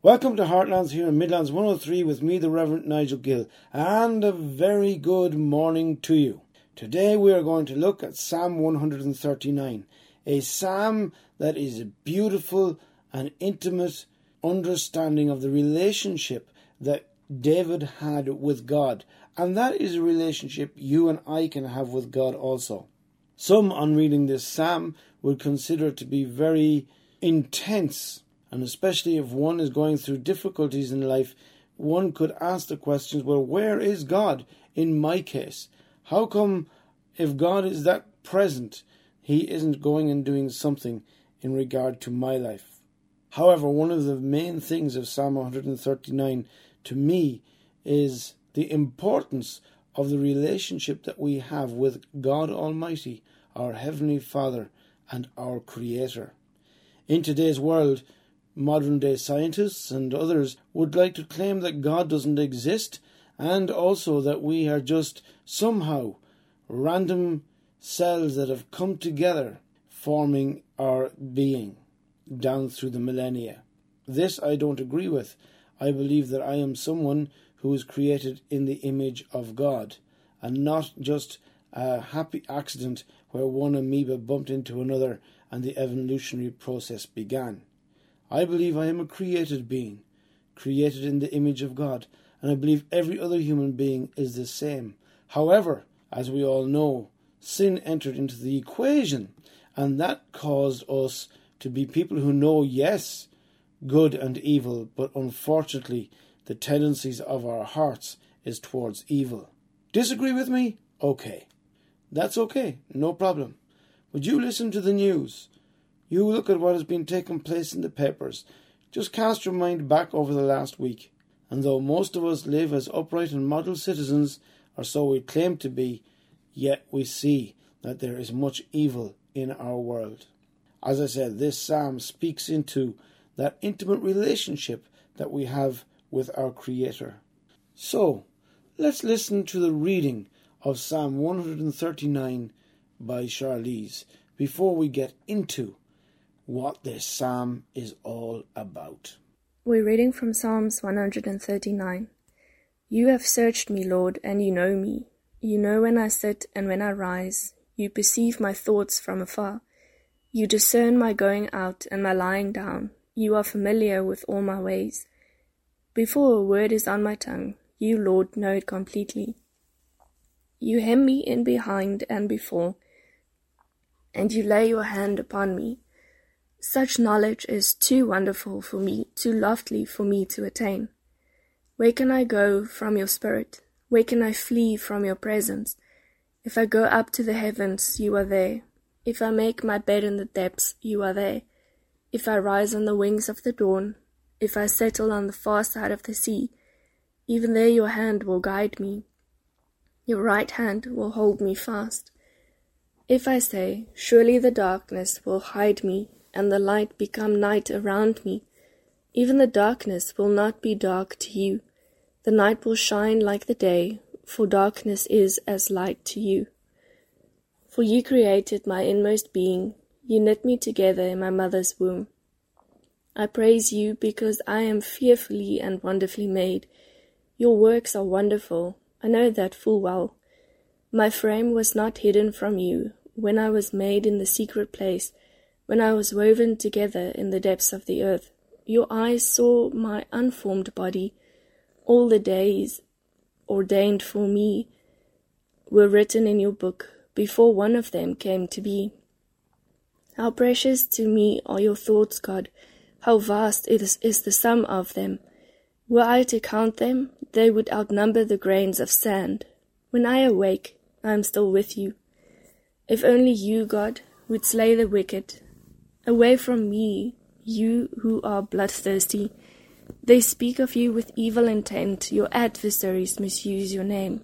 Welcome to Heartlands here in Midlands 103 with me, the Reverend Nigel Gill, and a very good morning to you. Today we are going to look at Psalm 139, a psalm that is a beautiful and intimate understanding of the relationship that David had with God, and that is a relationship you and I can have with God also. Some, on reading this psalm, would consider it to be very intense. And especially if one is going through difficulties in life, one could ask the questions, well, where is God in my case? How come if God is that present, he isn't going and doing something in regard to my life? However, one of the main things of Psalm 139 to me is the importance of the relationship that we have with God Almighty, our Heavenly Father and our Creator. In today's world, modern-day scientists and others would like to claim that God doesn't exist, and also that we are just somehow random cells that have come together forming our being down through the millennia. This I don't agree with. I believe that I am someone who is created in the image of God, and not just a happy accident where one amoeba bumped into another and the evolutionary process began. I believe I am a created being, created in the image of God, and I believe every other human being is the same. However, as we all know, sin entered into the equation, and that caused us to be people who know, yes, good and evil, but unfortunately the tendencies of our hearts is towards evil. Disagree with me? Okay. That's okay, no problem. But you listen to the news. You look at what has been taking place in the papers. Just cast your mind back over the last week. And though most of us live as upright and model citizens, or so we claim to be, yet we see that there is much evil in our world. As I said, this psalm speaks into that intimate relationship that we have with our Creator. So, let's listen to the reading of Psalm 139 by Charlize before we get into what this psalm is all about. We're reading from Psalms 139. You have searched me, Lord, and you know me. You know when I sit and when I rise. You perceive my thoughts from afar. You discern my going out and my lying down. You are familiar with all my ways. Before a word is on my tongue, you, Lord, know it completely. You hem me in behind and before, and you lay your hand upon me. Such knowledge is too wonderful for me, too lofty for me to attain. Where can I go from your spirit? Where can I flee from your presence? If I go up to the heavens, you are there. If I make my bed in the depths, you are there. If I rise on the wings of the dawn, if I settle on the far side of the sea, even there your hand will guide me. Your right hand will hold me fast. If I say, surely the darkness will hide me, and the light become night around me, even the darkness will not be dark to you. The night will shine like the day, for darkness is as light to you. For you created my inmost being, you knit me together in my mother's womb. I praise you because I am fearfully and wonderfully made. Your works are wonderful, I know that full well. My frame was not hidden from you when I was made in the secret place, when I was woven together in the depths of the earth. Your eyes saw my unformed body. All the days ordained for me were written in your book, before one of them came to be. How precious to me are your thoughts, God! How vast is the sum of them! Were I to count them, they would outnumber the grains of sand. When I awake, I am still with you. If only you, God, would slay the wicked. Away from me, you who are bloodthirsty. They speak of you with evil intent. Your adversaries misuse your name.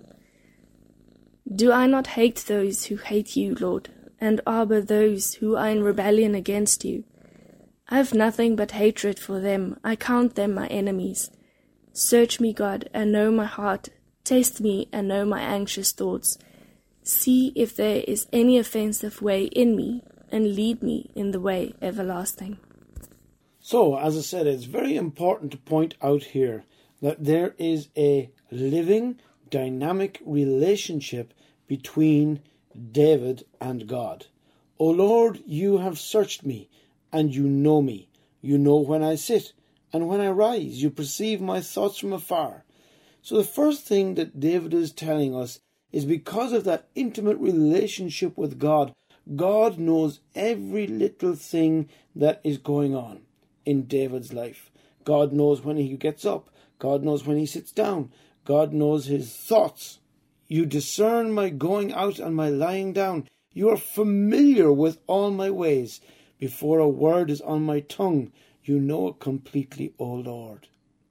Do I not hate those who hate you, Lord, and harbor those who are in rebellion against you? I have nothing but hatred for them. I count them my enemies. Search me, God, and know my heart. Test me and know my anxious thoughts. See if there is any offensive way in me, and lead me in the way everlasting. So, as I said, it's very important to point out here that there is a living, dynamic relationship between David and God. O Lord, you have searched me, and you know me. You know when I sit and when I rise. You perceive my thoughts from afar. So the first thing that David is telling us is because of that intimate relationship with God, God knows every little thing that is going on in David's life. God knows when he gets up. God knows when he sits down. God knows his thoughts. You discern my going out and my lying down. You are familiar with all my ways. Before a word is on my tongue, you know it completely, O Lord.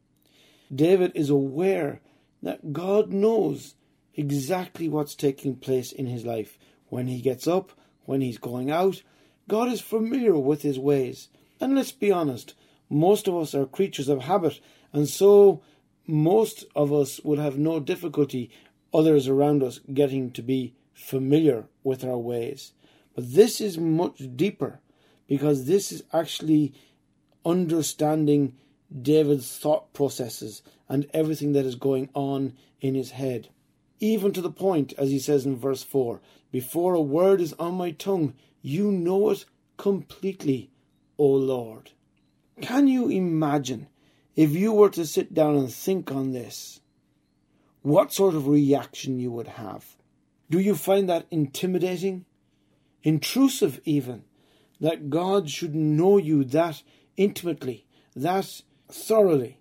David is aware that God knows exactly what's taking place in his life. When he gets up, when he's going out, God is familiar with his ways. And let's be honest, most of us are creatures of habit, and so most of us will have no difficulty others around us getting to be familiar with our ways. But this is much deeper, because this is actually understanding David's thought processes and everything that is going on in his head. Even to the point, as he says in verse 4, before a word is on my tongue, you know it completely, O Lord. Can you imagine if you were to sit down and think on this, what sort of reaction you would have? Do you find that intimidating? Intrusive even? That God should know you that intimately, that thoroughly?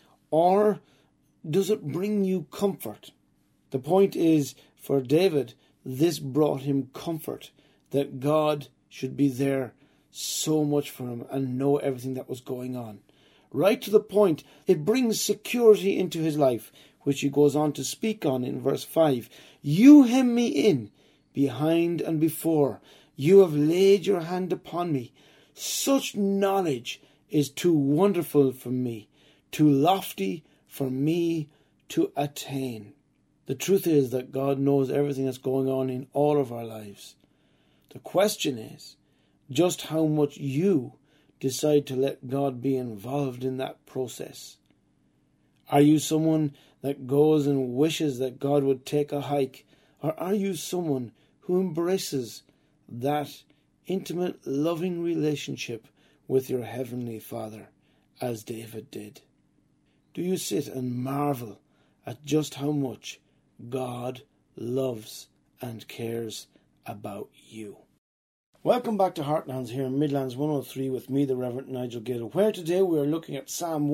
Or does it bring you comfort? The point is, for David, this brought him comfort, that God should be there so much for him and know everything that was going on. Right to the point, it brings security into his life, which he goes on to speak on in verse 5. You hem me in, behind and before. You have laid your hand upon me. Such knowledge is too wonderful for me, too lofty for me to attain. The truth is that God knows everything that's going on in all of our lives. The question is just how much you decide to let God be involved in that process. Are you someone that goes and wishes that God would take a hike? Or are you someone who embraces that intimate, loving relationship with your Heavenly Father, as David did? Do you sit and marvel at just how much God loves and cares about you? Welcome back to Heartlands here in Midlands 103 with me, the Reverend Nigel Gill, where today we are looking at Psalm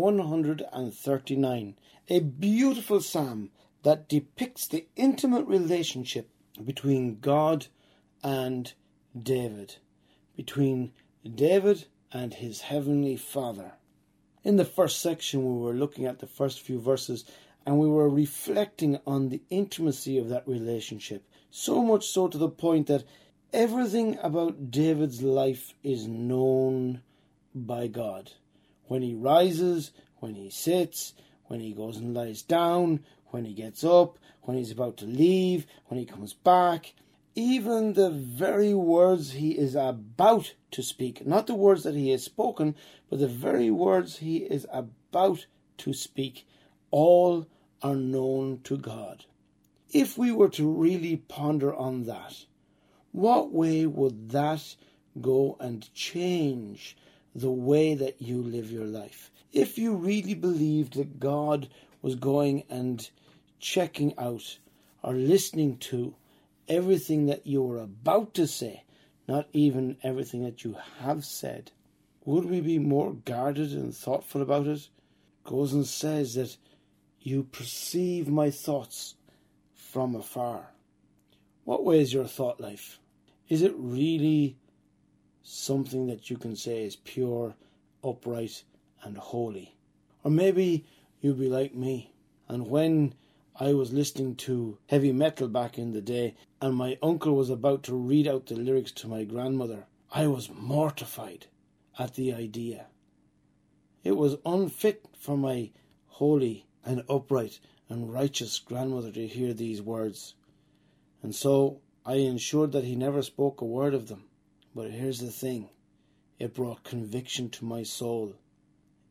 139, a beautiful psalm that depicts the intimate relationship between God and David, between David and his Heavenly Father. In the first section, we were looking at the first few verses and we were reflecting on the intimacy of that relationship, so much so to the point that everything about David's life is known by God. When he rises, when he sits, when he goes and lies down, when he gets up, when he's about to leave, when he comes back, even the very words he is about to speak, not the words that he has spoken, but the very words he is about to speak, all are known to God. If we were to really ponder on that, what way would that go and change the way that you live your life? If you really believed that God was going and checking out or listening to everything that you were about to say, not even everything that you have said, would we be more guarded and thoughtful about it? It goes and says that you perceive my thoughts from afar. What way is your thought life? Is it really something that you can say is pure, upright, and holy? Or maybe you'll be like me, and when I was listening to heavy metal back in the day, and my uncle was about to read out the lyrics to my grandmother, I was mortified at the idea. It was unfit for my holy and upright and righteous grandmother to hear these words. And so I ensured that he never spoke a word of them. But here's the thing. It brought conviction to my soul.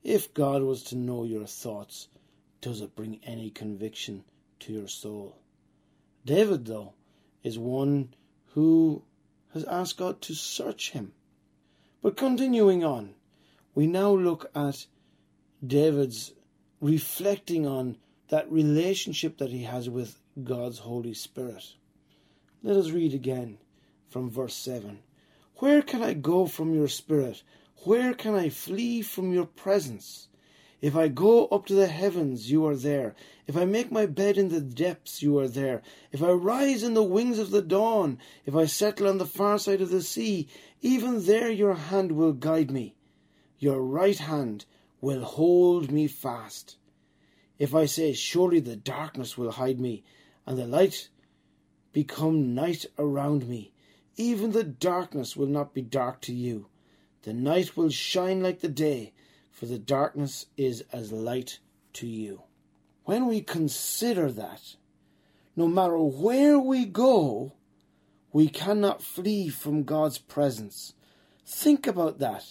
If God was to know your thoughts, does it bring any conviction to your soul? David, though, is one who has asked God to search him. But continuing on, we now look at David's reflecting on that relationship that he has with God's Holy Spirit. Let us read again from verse 7. Where can I go from your spirit? Where can I flee from your presence? If I go up to the heavens, you are there. If I make my bed in the depths, you are there. If I rise in the wings of the dawn, if I settle on the far side of the sea, even there your hand will guide me. Your right hand will hold me fast. If I say, surely the darkness will hide me, and the light become night around me, even the darkness will not be dark to you. The night will shine like the day, for the darkness is as light to you. When we consider that, no matter where we go, we cannot flee from God's presence. Think about that.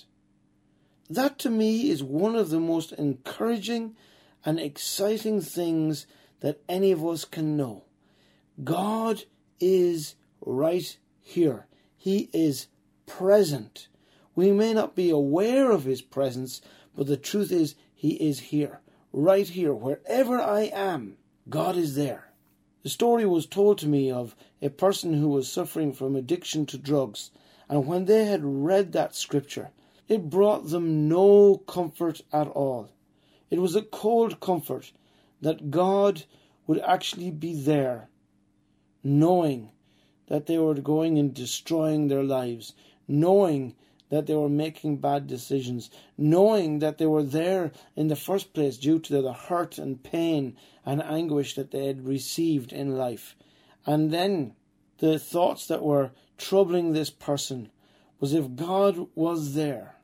That to me is one of the most encouraging and exciting things that any of us can know. God is right here. He is present. We may not be aware of his presence, but the truth is he is here, right here, wherever I am. God is there. The story was told to me of a person who was suffering from addiction to drugs, and when they had read that scripture, it brought them no comfort at all. It was a cold comfort that God would actually be there, knowing that they were going and destroying their lives, knowing that they were making bad decisions, knowing that they were there in the first place due to the hurt and pain and anguish that they had received in life. And then the thoughts that were troubling this person was, if God was there,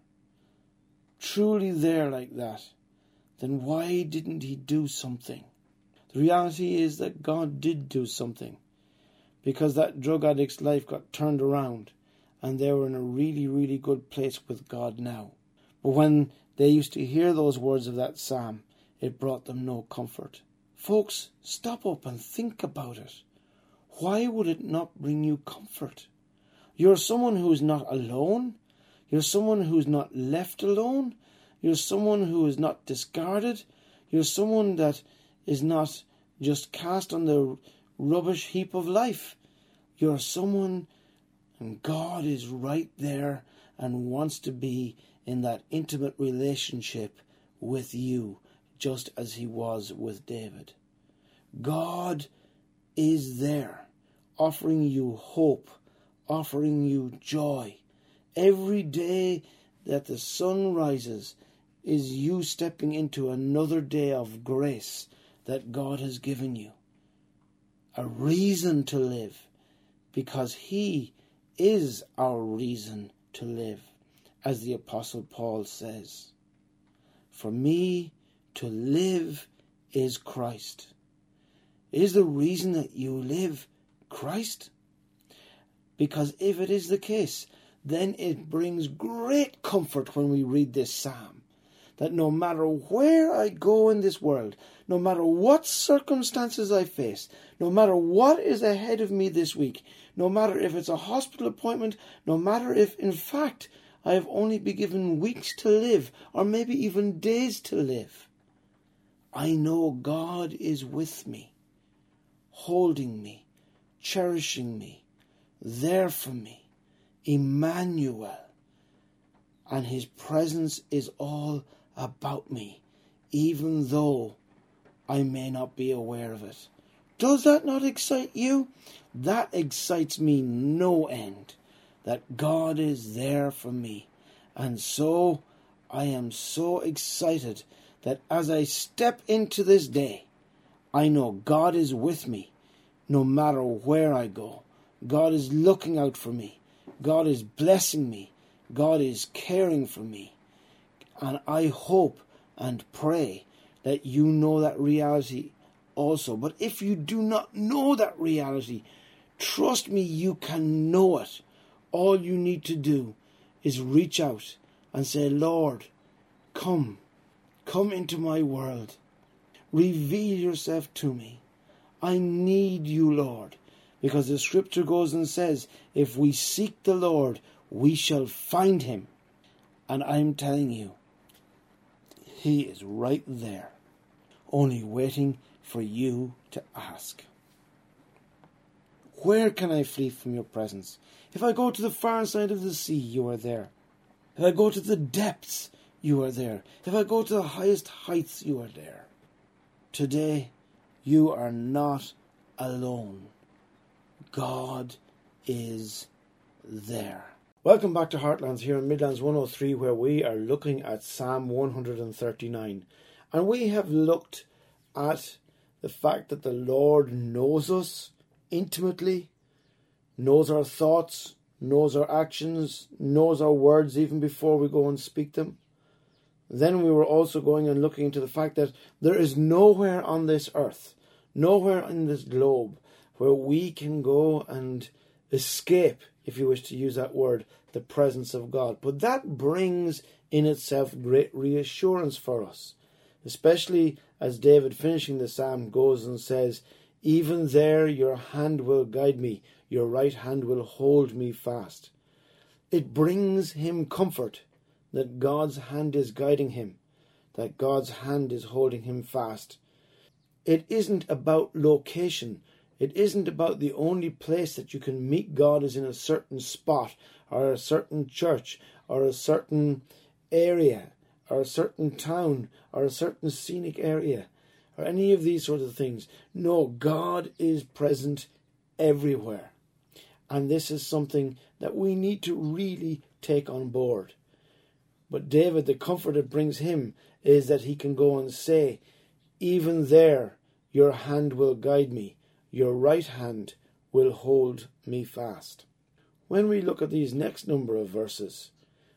truly there like that, then why didn't he do something? The reality is that God did do something, because that drug addict's life got turned around and they were in a really, really good place with God now. But when they used to hear those words of that psalm, it brought them no comfort. Folks, stop up and think about it. Why would it not bring you comfort? You're someone who is not alone. You're someone who is not left alone. You're someone who is not discarded. You're someone that is not just cast on the rubbish heap of life. You're someone, and God is right there and wants to be in that intimate relationship with you, just as he was with David. God is there, offering you hope, offering you joy. Every day that the sun rises is you stepping into another day of grace that God has given you. A reason to live, because he is our reason to live, as the Apostle Paul says. For me, to live is Christ. Is the reason that you live Christ? Because if it is the case, then it brings great comfort when we read this psalm, that no matter where I go in this world, no matter what circumstances I face, no matter what is ahead of me this week, no matter if it's a hospital appointment, no matter if, in fact, I have only been given weeks to live, or maybe even days to live, I know God is with me, holding me, cherishing me, there for me, Emmanuel, and his presence is all about me, even though I may not be aware of it. Does that not excite you? That excites me no end, that God is there for me. And so I am so excited that as I step into this day, I know God is with me no matter where I go. God is looking out for me. God is blessing me. God is caring for me. And I hope and pray that you know that reality also. But if you do not know that reality, trust me, you can know it. All you need to do is reach out and say, Lord, come come into my world. Reveal yourself to me. I need you, Lord, because the scripture goes and says, if we seek the Lord, we shall find him. And I'm telling you, he is right there, only waiting for you to ask. Where can I flee from your presence? If I go to the far side of the sea, you are there. If I go to the depths, you are there. If I go to the highest heights, you are there. Today, you are not alone. God is there. Welcome back to Heartlands here in Midlands 103, where we are looking at Psalm 139. And we have looked at the fact that the Lord knows us intimately, knows our thoughts, knows our actions, knows our words even before we go and speak them. Then we were also going and looking into the fact that there is nowhere on this earth, nowhere in this globe, where we can go and escape, if you wish to use that word, the presence of God. But that brings in itself great reassurance for us, especially as David, finishing the psalm, goes and says, even there your hand will guide me, your right hand will hold me fast. It brings him comfort that God's hand is guiding him, that God's hand is holding him fast. It isn't about location. It isn't about the only place that you can meet God is in a certain spot, or a certain church, or a certain area, or a certain town, or a certain scenic area, or any of these sorts of things. No, God is present everywhere. And this is something that we need to really take on board. But David, the comfort it brings him is that he can go and say, even there your hand will guide me, your right hand will hold me fast. When we look at these next number of verses,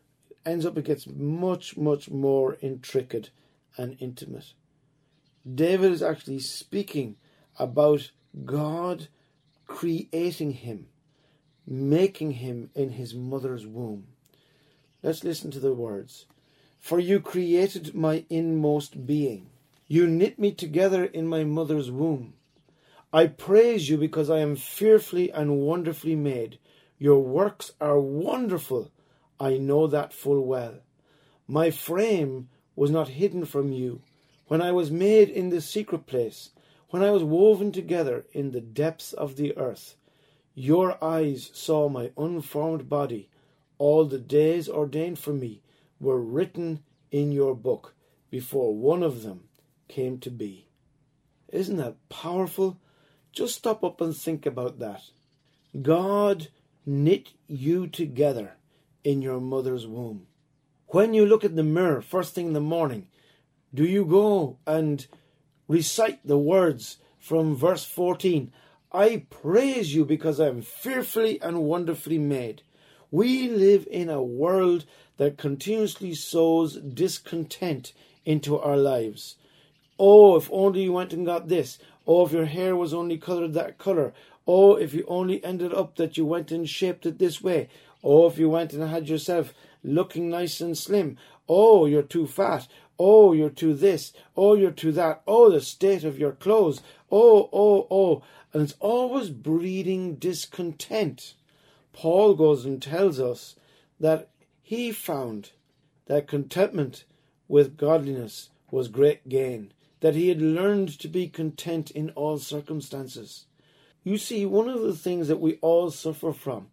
it gets much, much more intricate and intimate. David is actually speaking about God creating him, making him in his mother's womb. Let's listen to the words. For you created my inmost being. You knit me together in my mother's womb. I praise you because I am fearfully and wonderfully made. Your works are wonderful. I know that full well. My frame was not hidden from you when I was made in the secret place, when I was woven together in the depths of the earth. Your eyes saw my unformed body. All the days ordained for me were written in your book before one of them came to be. Isn't that powerful? Just stop up and think about that. God knit you together in your mother's womb. When you look in the mirror first thing in the morning, do you go and recite the words from verse 14? I praise you because I am fearfully and wonderfully made. We live in a world that continuously sows discontent into our lives. Oh, if only you went and got this. Oh, if your hair was only coloured that colour. Oh, if you only ended up that you went and shaped it this way. Oh, if you went and had yourself looking nice and slim. Oh, you're too fat. Oh, you're too this. Oh, you're too that. Oh, the state of your clothes. Oh. And it's always breeding discontent. Paul goes and tells us that he found that contentment with godliness was great gain, that he had learned to be content in all circumstances. You see, one of the things that we all suffer from,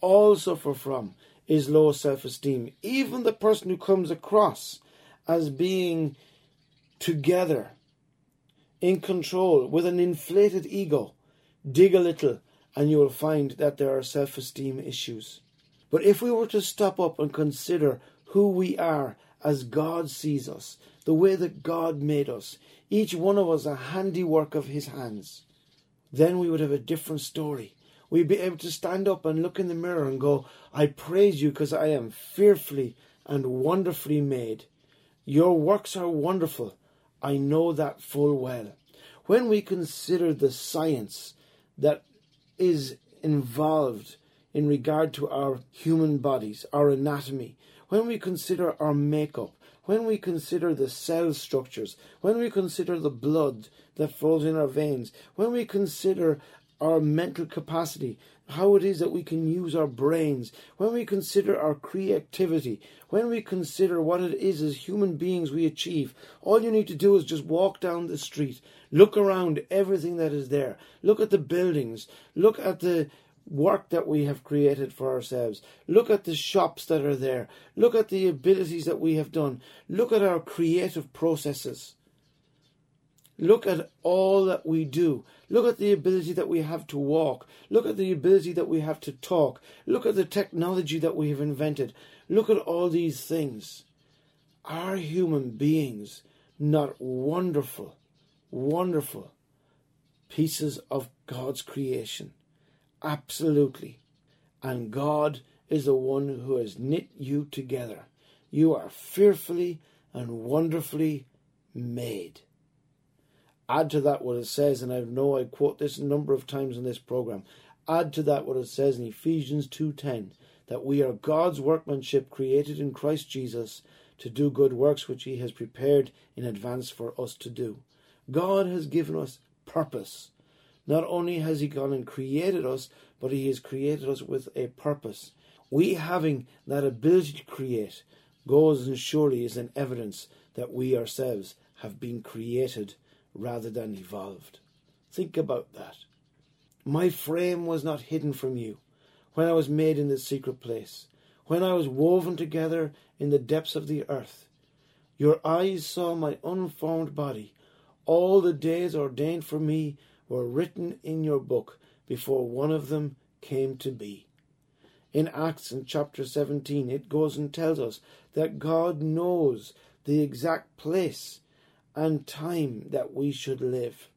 is low self-esteem. Even the person who comes across as being together, in control, with an inflated ego, dig a little and you will find that there are self-esteem issues. But if we were to stop up and consider who we are as God sees us, the way that God made us, each one of us a handiwork of his hands, then we would have a different story. We'd be able to stand up and look in the mirror and go, I praise you because I am fearfully and wonderfully made. Your works are wonderful. I know that full well. When we consider the science that is involved in regard to our human bodies, our anatomy, when we consider our makeup, when we consider the cell structures, when we consider the blood that flows in our veins, when we consider our mental capacity, how it is that we can use our brains, when we consider our creativity, when we consider what it is as human beings we achieve, all you need to do is just walk down the street, look around everything that is there, look at the buildings, look at the work that we have created for ourselves, look at the shops that are there, look at the abilities that we have done, look at our creative processes. Look at all that we do. Look at the ability that we have to walk. Look at the ability that we have to talk. Look at the technology that we have invented. Look at all these things. Are human beings not wonderful, wonderful pieces of God's creation? Absolutely. And God is the one who has knit you together. You are fearfully and wonderfully made. Add to that what it says, and I know I quote this a number of times in this program, add to that what it says in Ephesians 2:10, that we are God's workmanship created in Christ Jesus to do good works which he has prepared in advance for us to do. God has given us purpose. Not only has he gone and created us, but he has created us with a purpose. We having that ability to create goes and surely is an evidence that we ourselves have been created rather than evolved. Think about that. My frame was not hidden from you when I was made in the secret place, when I was woven together in the depths of the earth. Your eyes saw my unformed body. All the days ordained for me were written in your book before one of them came to be. In Acts in chapter 17, it goes and tells us that God knows the exact place and time that we should live.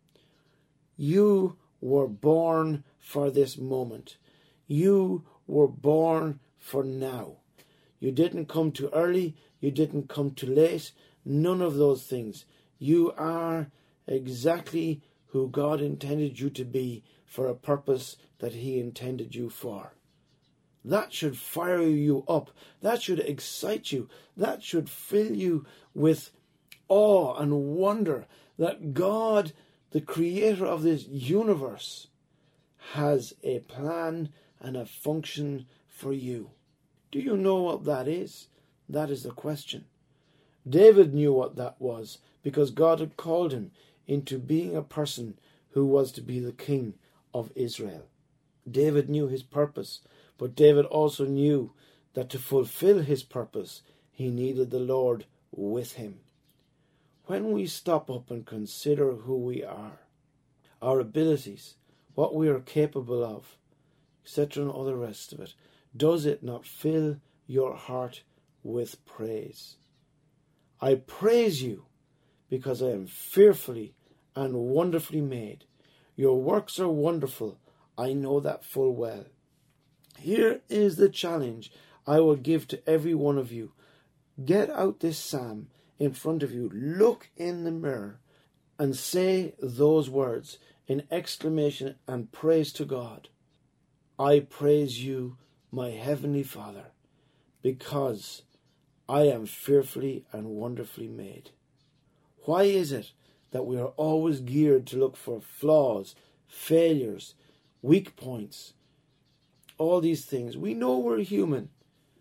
You were born for this moment. You were born for now. You didn't come too early. You didn't come too late. None of those things. You are exactly who God intended you to be for a purpose that he intended you for. That should fire you up. That should excite you. That should fill you with awe and wonder that God, the creator of this universe, has a plan and a function for you. Do you know what that is? That is the question. David knew what that was because God had called him into being a person who was to be the king of Israel. David knew his purpose, but David also knew that to fulfill his purpose, he needed the Lord with him. When we stop up and consider who we are, our abilities, what we are capable of, etc., and all the rest of it, does it not fill your heart with praise? I praise you because I am fearfully and wonderfully made. Your works are wonderful. I know that full well. Here is the challenge I will give to every one of you. Get out this psalm in front of you. Look in the mirror and say those words in exclamation and praise to God. I praise you, my heavenly Father, because I am fearfully and wonderfully made. Why is it that we are always geared to look for flaws, failures, weak points, all these things? We know we're human.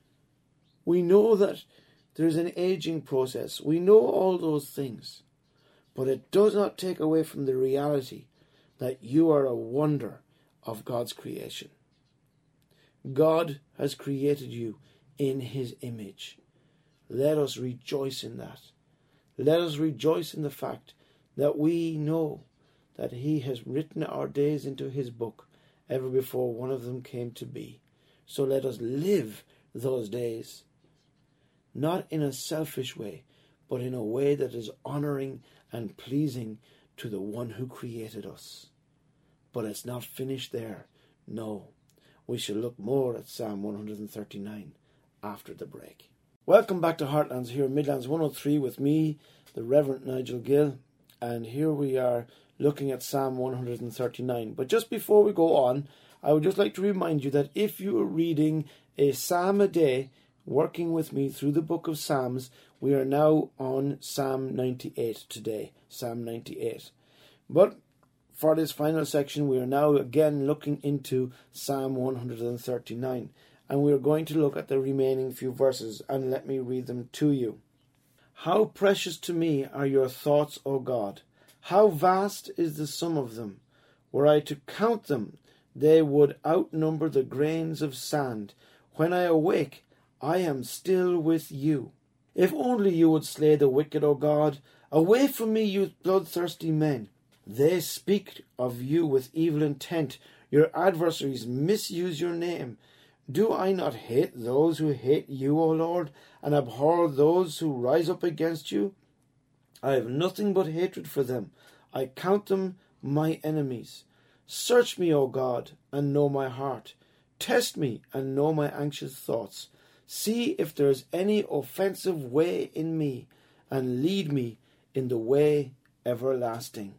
We know that there's an aging process. We know all those things. But it does not take away from the reality that you are a wonder of God's creation. God has created you in his image. Let us rejoice in that. Let us rejoice in the fact that we know that he has written our days into his book ever before one of them came to be. So let us live those days, not in a selfish way, but in a way that is honouring and pleasing to the one who created us. But it's not finished there. No, we shall look more at Psalm 139 after the break. Welcome back to Heartlands here, Midlands 103 with me, the Reverend Nigel Gill, and here we are looking at Psalm 139. But just before we go on, I would just like to remind you that if you are reading a psalm a day, working with me through the book of Psalms, We are now on Psalm 98 today, Psalm 98. But for this final section, we are now again looking into Psalm 139. And we are going to look at the remaining few verses, and let me read them to you. How precious to me are your thoughts, O God! How vast is the sum of them! Were I to count them, they would outnumber the grains of sand. When I awake, I am still with you. If only you would slay the wicked, O God! Away from me, you bloodthirsty men! They speak of you with evil intent. Your adversaries misuse your name. Do I not hate those who hate you, O Lord, and abhor those who rise up against you? I have nothing but hatred for them. I count them my enemies. Search me, O God, and know my heart. Test me and know my anxious thoughts. See if there is any offensive way in me, and lead me in the way everlasting.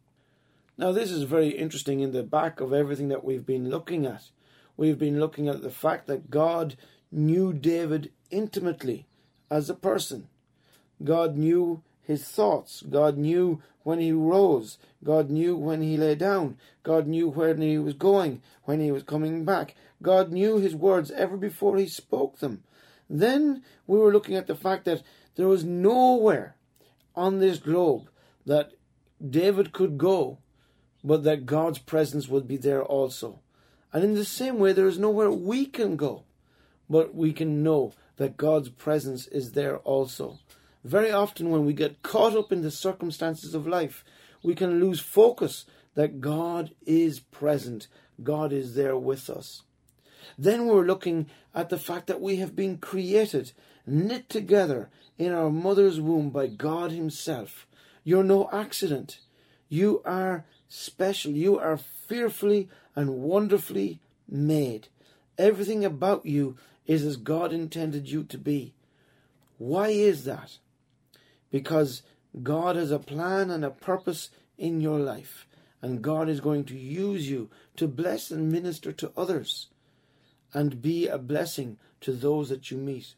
Now this is very interesting in the back of everything that we've been looking at. We've been looking at the fact that God knew David intimately as a person. God knew his thoughts. God knew when he rose. God knew when he lay down. God knew when he was going, when he was coming back. God knew his words ever before he spoke them. Then we were looking at the fact that there was nowhere on this globe that David could go, but that God's presence would be there also. And in the same way, there is nowhere we can go, but we can know that God's presence is there also. Very often when we get caught up in the circumstances of life, we can lose focus that God is present. God is there with us. Then we're looking at the fact that we have been created, knit together in our mother's womb by God himself. You're no accident. You are special. You are fearfully and wonderfully made. Everything about you is as God intended you to be. Why is that? Because God has a plan and a purpose in your life, and God is going to use you to bless and minister to others and be a blessing to those that you meet.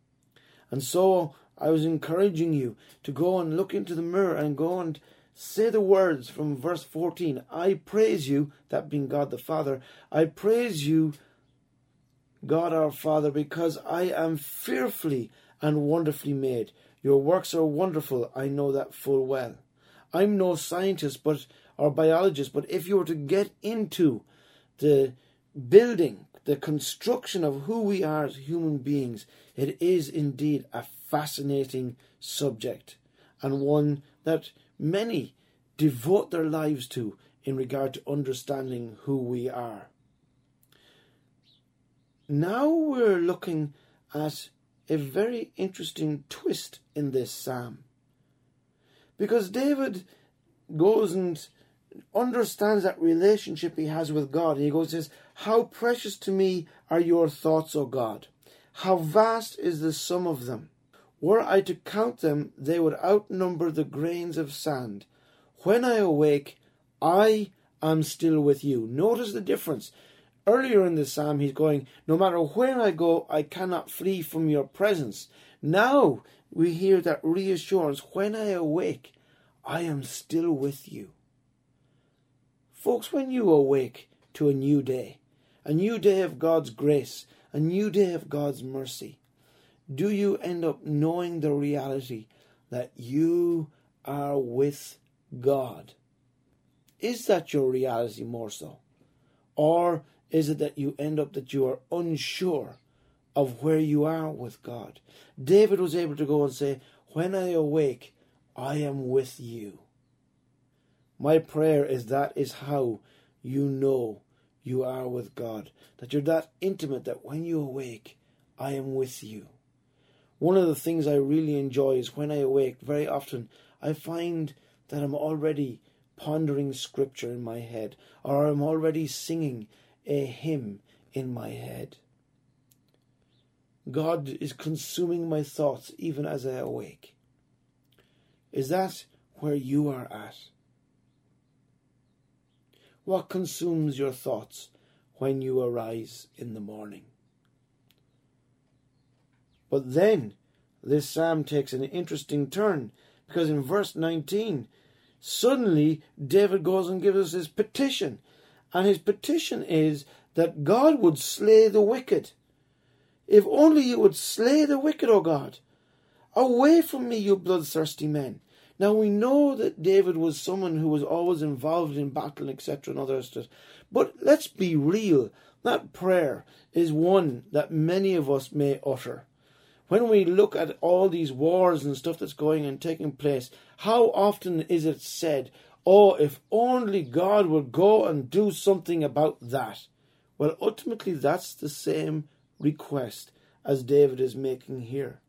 And so I was encouraging you to go and look into the mirror and go and say the words from verse 14. I praise you, that being God the Father, I praise you, God our Father, because I am fearfully and wonderfully made. Your works are wonderful, I know that full well. I'm no scientist or biologist, but if you were to get into the building, the construction of who we are as human beings, it is indeed a fascinating subject, and one that many devote their lives to in regard to understanding who we are. Now we're looking at a very interesting twist in this psalm, because David goes and understands that relationship he has with God, and he goes and says, how precious to me are your thoughts, O God! How vast is the sum of them! Were I to count them, they would outnumber the grains of sand. When I awake, I am still with you. Notice the difference. Earlier in the psalm, he's going, no matter where I go, I cannot flee from your presence. Now we hear that reassurance. When I awake, I am still with you. Folks, when you awake to a new day of God's grace, a new day of God's mercy, do you end up knowing the reality that you are with God? Is that your reality more so? Or is it that you end up that you are unsure of where you are with God? David was able to go and say, when I awake, I am with you. My prayer is that is how you know you are with God, that you're that intimate that when you awake, I am with you. One of the things I really enjoy is when I awake, very often I find that I'm already pondering scripture in my head, or I'm already singing a hymn in my head. God is consuming my thoughts even as I awake. Is that where you are at? What consumes your thoughts when you arise in the morning? But then, this psalm takes an interesting turn, because in verse 19, suddenly David goes and gives us his petition. And his petition is that God would slay the wicked. If only you would slay the wicked, O God. Away from me, you bloodthirsty men. Now we know that David was someone who was always involved in battle, etc. and other stuff. But let's be real. That prayer is one that many of us may utter. When we look at all these wars and stuff that's going and taking place, how often is it said, oh, if only God would go and do something about that? Well, ultimately that's the same request as David is making here.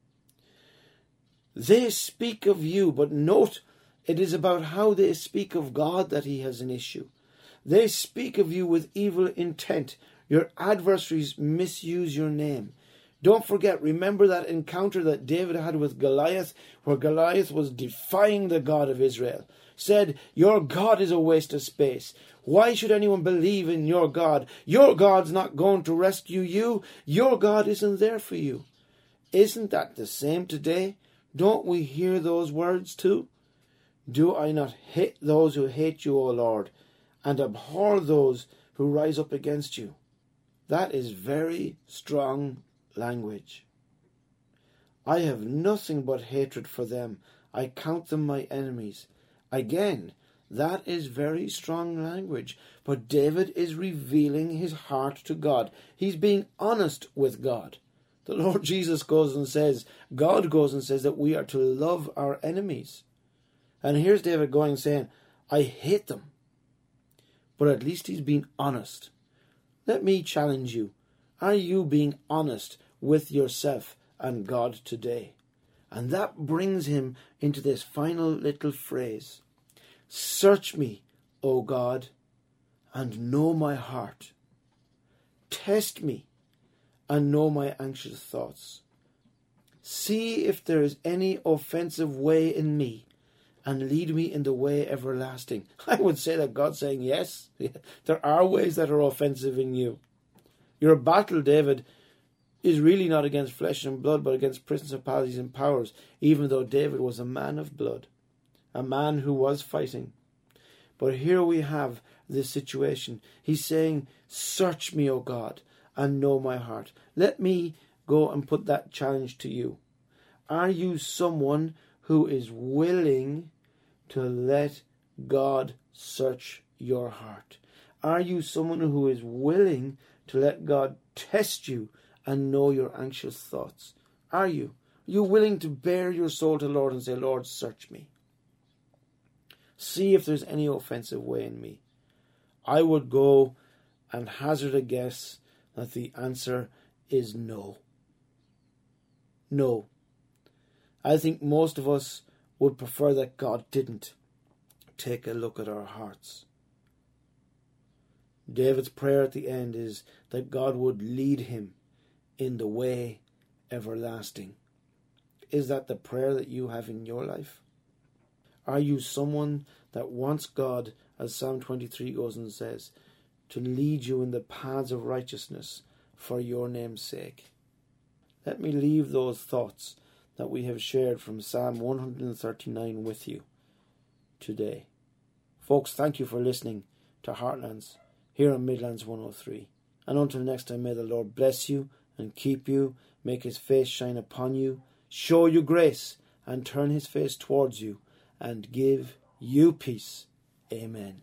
They speak of you, but note, it is about how they speak of God that he has an issue. They speak of you with evil intent. Your adversaries misuse your name. Don't forget, remember that encounter that David had with Goliath, where Goliath was defying the God of Israel. Said, your God is a waste of space. Why should anyone believe in your God? Your God's not going to rescue you. Your God isn't there for you. Isn't that the same today? Don't we hear those words too? Do I not hate those who hate you, O Lord, and abhor those who rise up against you? That is very strong language. I have nothing but hatred for them. I count them my enemies. Again, that is very strong language. But David is revealing his heart to God. He's being honest with God. The Lord Jesus goes and says, God goes and says that we are to love our enemies. And here's David going and saying, I hate them. But at least he's being honest. Let me challenge you. Are you being honest with yourself and God today? And that brings him into this final little phrase. Search me, O God, and know my heart. Test me and know my anxious thoughts. See if there is any offensive way in me, and lead me in the way everlasting. I would say that God's saying, yes, there are ways that are offensive in you. Your battle, David, is really not against flesh and blood, but against principalities and powers, even though David was a man of blood, a man who was fighting. But here we have this situation. He's saying, search me, O God, and know my heart. Let me go and put that challenge to you. Are you someone who is willing to let God search your heart? Are you someone who is willing to let God test you and know your anxious thoughts? Are you? Are you willing to bare your soul to the Lord and say, Lord, search me? See if there's any offensive way in me. I would go and hazard a guess that the answer is no. No. I think most of us would prefer that God didn't take a look at our hearts. David's prayer at the end is that God would lead him in the way everlasting. Is that the prayer that you have in your life? Are you someone that wants God, as Psalm 23 goes and says, to lead you in the paths of righteousness for your name's sake? Let me leave those thoughts that we have shared from Psalm 139 with you today. Folks, thank you for listening to Heartlands here on Midlands 103. And until next time, may the Lord bless you and keep you, make his face shine upon you, show you grace, and turn his face towards you, and give you peace. Amen.